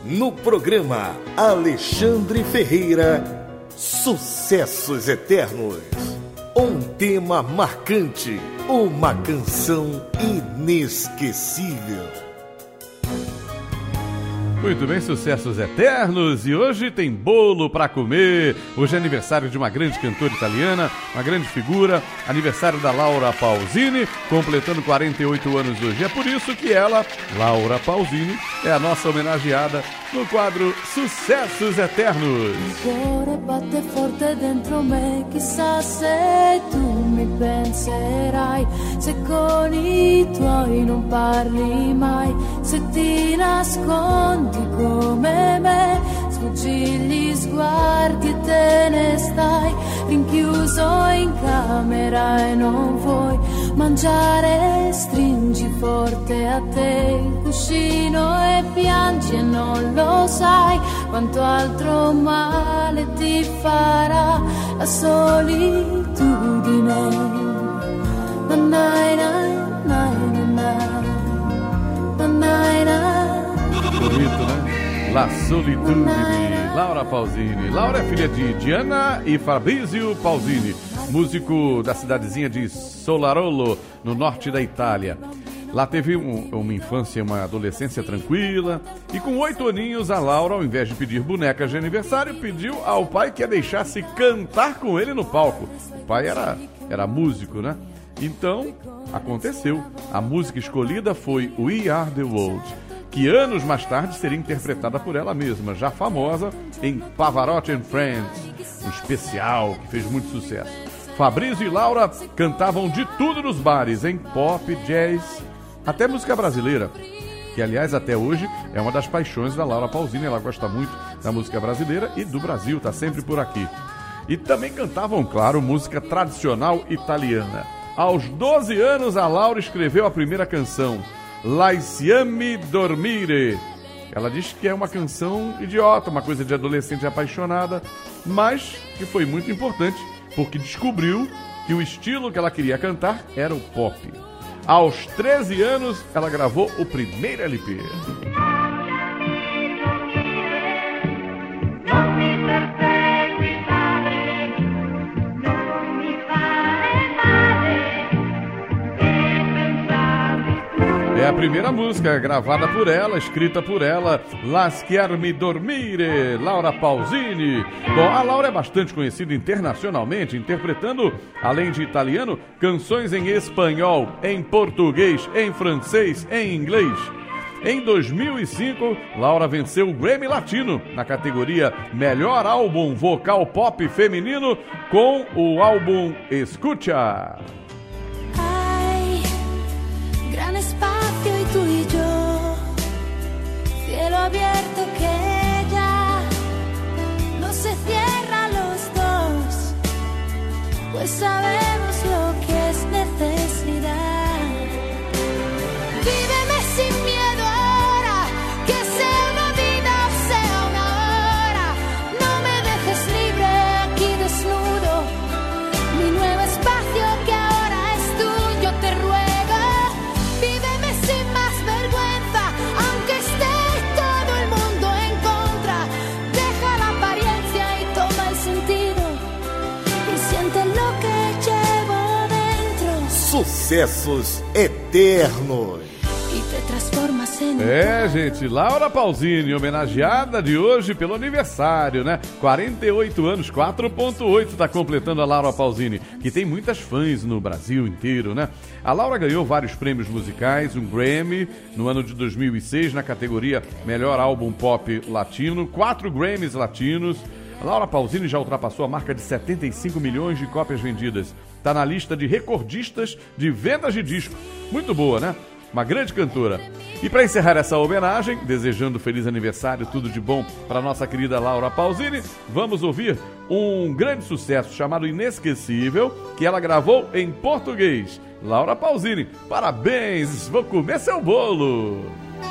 No programa Alexandre Ferreira, Sucessos Eternos. Um tema marcante, uma canção inesquecível. Muito bem, sucessos eternos, e hoje tem bolo para comer. Hoje é aniversário de uma grande cantora italiana, uma grande figura, aniversário da Laura Pausini, completando 48 anos hoje. É por isso que ela, Laura Pausini, é a nossa homenageada no quadro Sucessos Eternos. Il cuore batte forte dentro me, chissà se tu mi penserai, se con i tuoi non parli mai, se ti nascondi come me, sfuggi gli sguardi e te ne stai rinchiuso in camera e non vuoi mangiare, stringi forte a te il cuscino e piangi e non lo sai quanto altro male ti farà la solitudine. Bonito, né? La Solitudine, Laura Pausini. Laura é filha de Diana e Fabrizio Pausini, músico da cidadezinha de Solarolo, no norte da Itália. Lá teve uma infância, uma adolescência tranquila, e com 8 aninhos a Laura, ao invés de pedir bonecas de aniversário, pediu ao pai que a deixasse cantar com ele no palco. O pai era músico, né? Então, aconteceu. A música escolhida foi We Are The World, que anos mais tarde seria interpretada por ela mesma, já famosa em Pavarotti and Friends, um especial que fez muito sucesso. Fabrizio e Laura cantavam de tudo nos bares, em pop, jazz, até música brasileira, que aliás até hoje é uma das paixões da Laura Pausini. Ela gosta muito da música brasileira e do Brasil, está sempre por aqui. E também cantavam, claro, música tradicional italiana. Aos 12 anos a Laura escreveu a primeira canção, Lasciami dormire. Ela diz que é uma canção idiota, uma coisa de adolescente apaixonada, mas que foi muito importante, porque descobriu que o estilo que ela queria cantar era o pop. Aos 13 anos, ela gravou o primeiro LP. É a primeira música gravada por ela, escrita por ela, Lasciami dormire, Laura Pausini. Bom, a Laura é bastante conhecida internacionalmente, interpretando, além de italiano, canções em espanhol, em português, em francês, em inglês. Em 2005, Laura venceu o Grammy Latino na categoria Melhor Álbum Vocal Pop Feminino com o álbum Escucha. Gran espacio y tú y yo, cielo abierto que ya no se cierra los dos, pues sabemos lo que es necesidad. Víveme sin miedo ahora, que sea una vida o sea una hora, no me dejes libre aquí desnudo, mi nuevo espacio que ahora es tuyo te ruego. Sucessos Eternos. É, gente, Laura Pausini, homenageada de hoje pelo aniversário, né? 48 anos, 4.8 tá completando a Laura Pausini, que tem muitas fãs no Brasil inteiro, né? A Laura ganhou vários prêmios musicais, um Grammy no ano de 2006 na categoria Melhor Álbum Pop Latino, 4 Grammys latinos. A Laura Pausini já ultrapassou a marca de 75 milhões de cópias vendidas. Está na lista de recordistas de vendas de disco. Muito boa, né? Uma grande cantora. E para encerrar essa homenagem, desejando feliz aniversário, tudo de bom para nossa querida Laura Pausini, vamos ouvir um grande sucesso chamado Inesquecível, que ela gravou em português. Laura Pausini, parabéns! Vou comer seu bolo!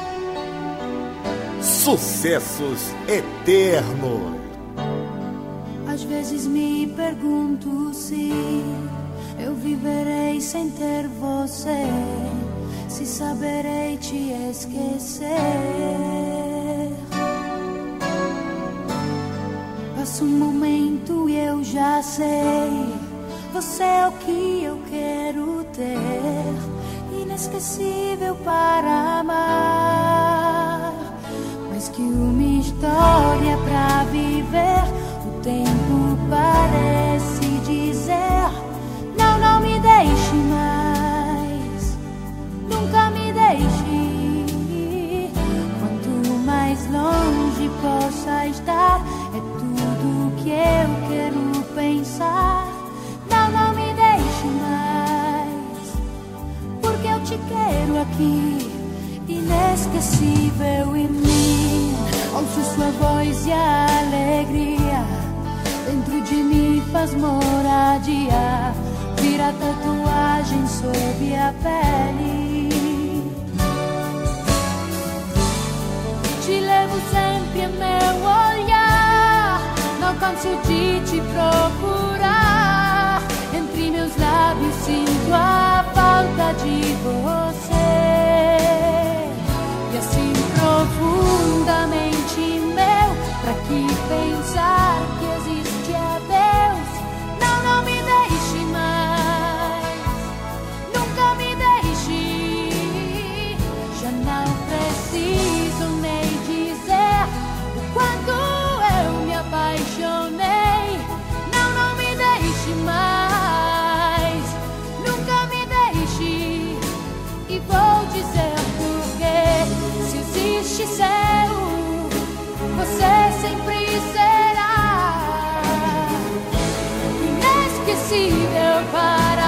Sucessos Eternos. Às vezes me pergunto se eu viverei sem ter você, se saberei te esquecer. Passa um momento e eu já sei, você é o que eu quero ter, inesquecível para amar, mais que uma história pra viver. O tempo parece dizer, não, não me deixe mais, nunca me deixe. Quanto mais longe possa estar, é tudo que eu quero pensar. Não, não me deixe mais, porque eu te quero aqui, inesquecível em mim. Ouço sua voz e a alegria dentro de mim faz moradia, vira tatuagem sob a pele. Te levo sempre a meu olhar, não canso de te procurar. Entre meus lábios sinto a falta de você, e assim profundamente meu, pra que pensar que existe a Deus? Não, não me deixe mais, nunca me deixe. Já não preciso nem dizer o quanto eu me apaixonei. Não, não me deixe mais, nunca me deixe. E vou dizer porque, se existe céu, você sempre será inesquecível para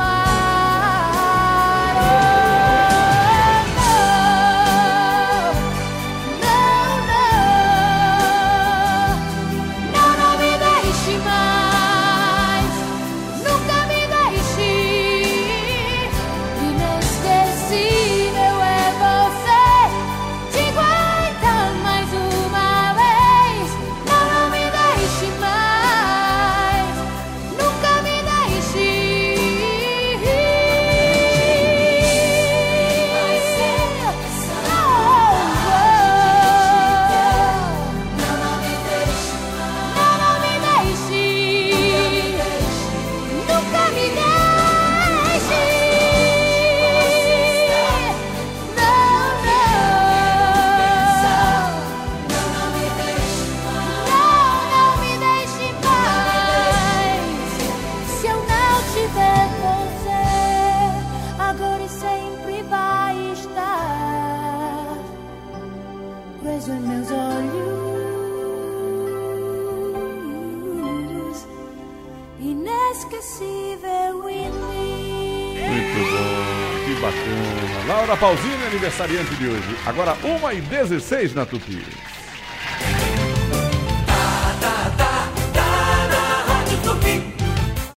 amar. Oh, não, não, não, não me deixe mais, nunca me deixe. Inesquecível é você, digo então mais uma vez. Não, não me deixe mais, nunca me deixe. Não, não me deixe, não, não me deixe, nunca me deixe. Não, não me deixe mais. Se eu não tiver você, agora e sempre vai estar preso em meus olhos, inesquecível em mim. Muito bom, que bacana. Laura Pausini, aniversariante de hoje. Agora 1h16 na Tupi.